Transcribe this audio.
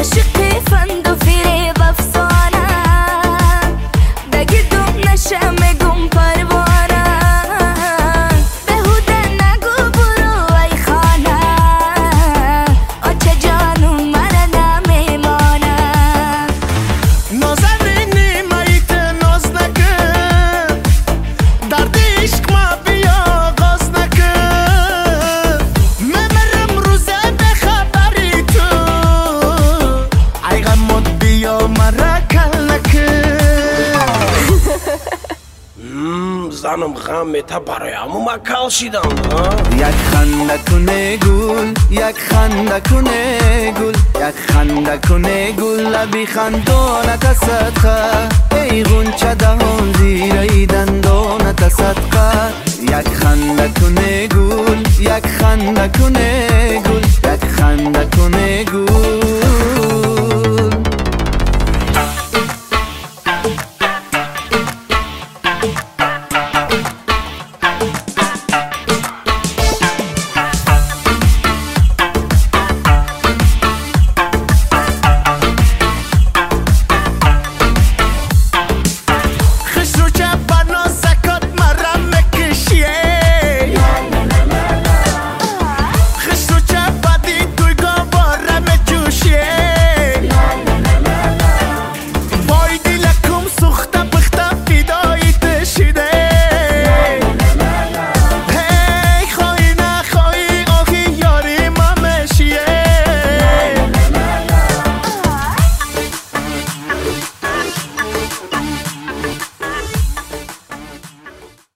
عاشقی فند و فریب افسانم دگه دوم نشم گم پروانم بهوده نگو برو ای خانم آچه جانم مرا نمیمانم نازنینی مایت ناز نکن درد عشق ما بیا آغاز نکن ممرم روزه به خبری تو ای غمت بیا مرا کل نکن زنم غمت برای همون مکال شیدم یک خنده کنه گل یک خنده کنه گل یک خنده کنه گل لبی خندانت صدقه ای غنچه دهان زیر ای دندانت صدقه یک خنده کنه گل یک خنده کنه گل یک خنده کنه گل